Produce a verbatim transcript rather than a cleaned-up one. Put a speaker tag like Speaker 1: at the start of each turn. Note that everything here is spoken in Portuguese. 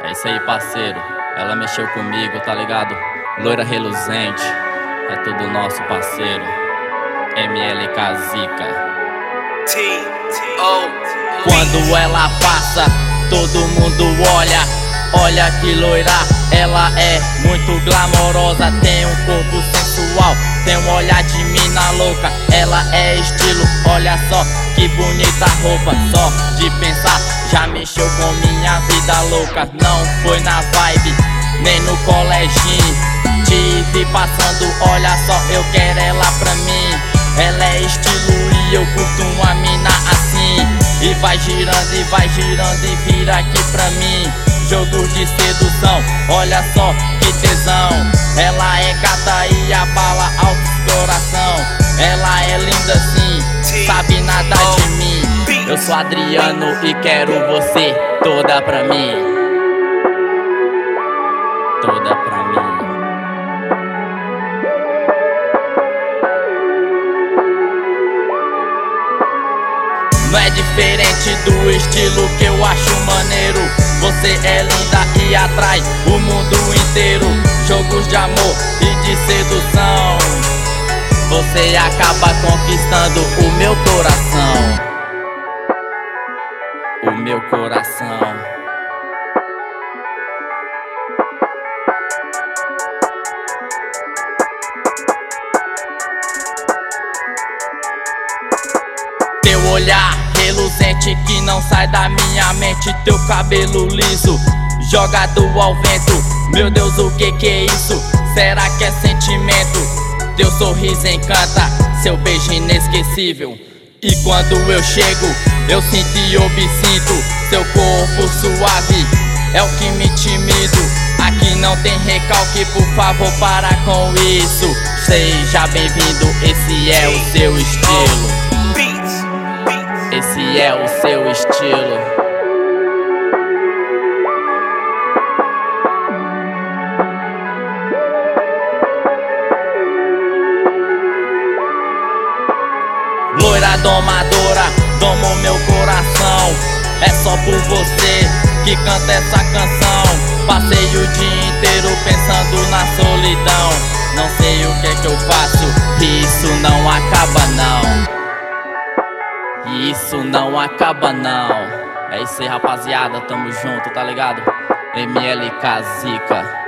Speaker 1: É isso aí, parceiro. Ela mexeu comigo, tá ligado? Loira reluzente, é tudo nosso, parceiro. M L K Zica. Quando ela passa, todo mundo olha. Olha que loira, ela é muito glamourosa. Tem um corpo sensual, tem um olhar de mina louca. Ela é estilo, olha só que bonita roupa. Só de pensar, já mexeu com minha vida louca. Não foi na vibe, nem no coleginho. Te vi passando, olha só, eu quero ela pra mim. Ela é estilo e eu curto uma mina assim. E vai girando, e vai girando e vira aqui pra mim. Jogo de sedução, olha só que tesão. Ela é gata e abala altos coração. Ela é linda assim, sabe nada de mim. Eu sou Adriano e quero você toda pra mim. Toda pra mim. Não é diferente do estilo que eu acho maneiro. Você é linda e atrai o mundo inteiro. Jogos de amor e de sedução. Você acaba conquistando o meu coração. O meu coração. Teu olhar reluzente que não sai da minha mente. Teu cabelo liso, jogado ao vento. Meu Deus, o que que é isso? Será que é sentimento? Teu sorriso encanta, seu beijo inesquecível. E quando eu chego, eu sinto e obsinto. Seu corpo suave é o que me intimido. Aqui não tem recalque, por favor para com isso. Seja bem-vindo, esse é o seu estilo. Esse é o seu estilo. Loira domadora, toma o meu coração. É só por você que canta essa canção. Passei o dia inteiro pensando na solidão. Não sei o que é que eu faço, e isso não acaba não. E isso não acaba não. É isso aí, rapaziada, tamo junto, tá ligado? M L K Zica.